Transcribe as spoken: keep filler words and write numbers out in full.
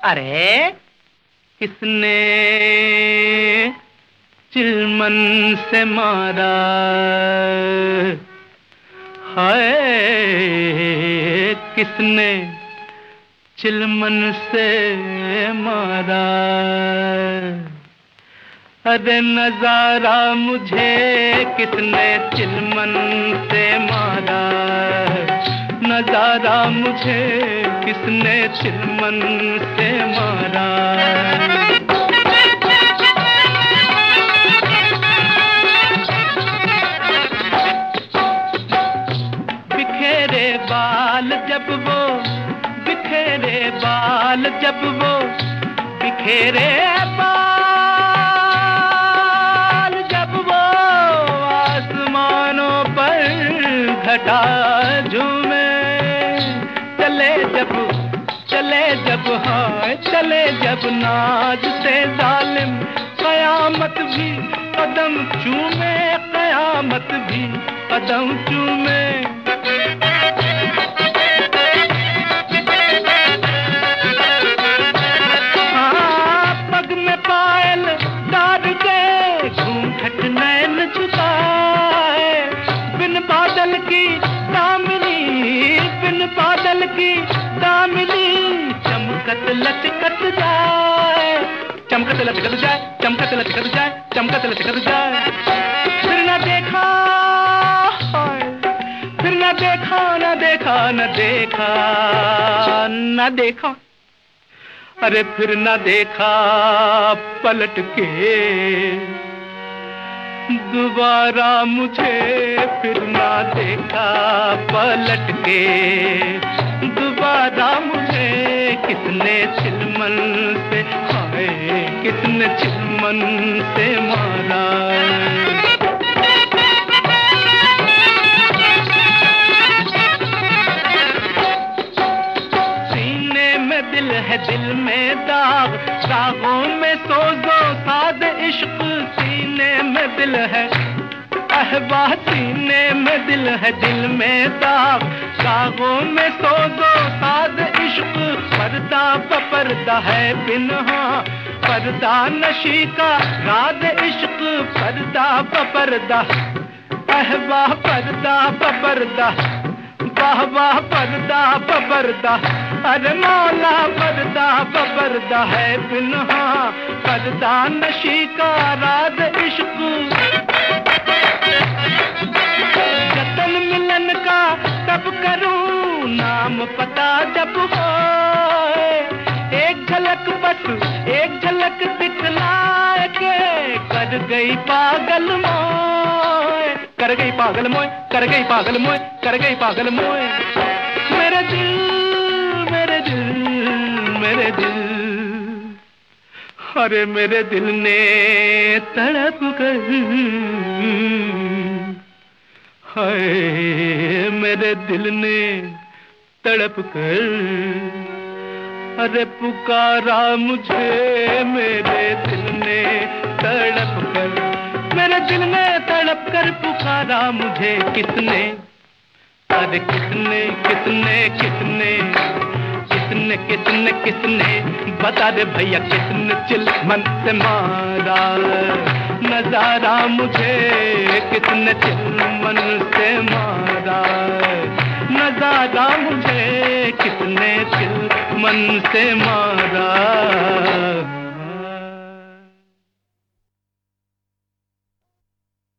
अरे किसने चिलमन से मारा, हाय किसने चिलमन से मारा। अरे नजारा मुझे किसने चिलमन से मारा, नजारा मुझे किसने चिलमन से मारा। बिखेरे बाल जब वो, बिखेरे बाल जब वो, बिखेरे बाल जब वो आसमानों पर घटा झूमे, चले जब चले जब हाय चले जब नाज से जालिम, कयामत भी कदम चूमे, कयामत भी कदम चूमे। हाँ पग में पायल डाल के घूंघट नैन झुकाए, बिन बादल की दामिनी, बिन बादल की दामिनी चमकत लचकत जाए, चमकत लचकत जाए, चमकत लचकत जाए, चमकत लचकत जाए। फिर न देखा, फिर न देखा, न देखा, न देखा, न देखा, अरे फिर न देखा पलट के दोबारा मुझे, फिर ना देखा पलट के दोबारा मुझे। किसने चिलमन से, हाय किसने चिलमन से मारा। सीने में दिल है, दिल में दाग, दागों में सोजो साद इश्क। सीने में दिल है अहबा, सीने में दिल है, दिल में दाग, दागों में सोजो साद इश्क। पर्दा पर्दा है बिन्हा, पर्दा नशी का राज इश्क। पर्दा पर्दा अहबा, पर्दा पर्दा, वाह वाह पर्दा पर्दा, अरे मौला पर्दा पर्दा है बिन्हा, पर्दा नशी का राज इश्क। जतन मिलन का तब करूं, नाम पता जब हो, एक झलक बस एक झलक दिखलाए के कर गई पागल मोए, कर गई पागल मोए, कर गई पागल मोए, कर गई पागल मोए। मेरे दिल मेरे दिल मेरे दिल, अरे मेरे दिल ने तड़प कर, हाय मेरे दिल ने तड़प कर, अरे पुकारा मुझे, मेरे दिल ने तड़प कर, मेरे दिल ने तड़प कर पुकारा मुझे। किसने, अरे किसने किसने किसने किसने किसने किसने बता दे भैया, किसने चिलमन से मारा। नजारा मुझे किसने चिलमन से मारा, नजारा मुझे किसने चिलमन से मारा।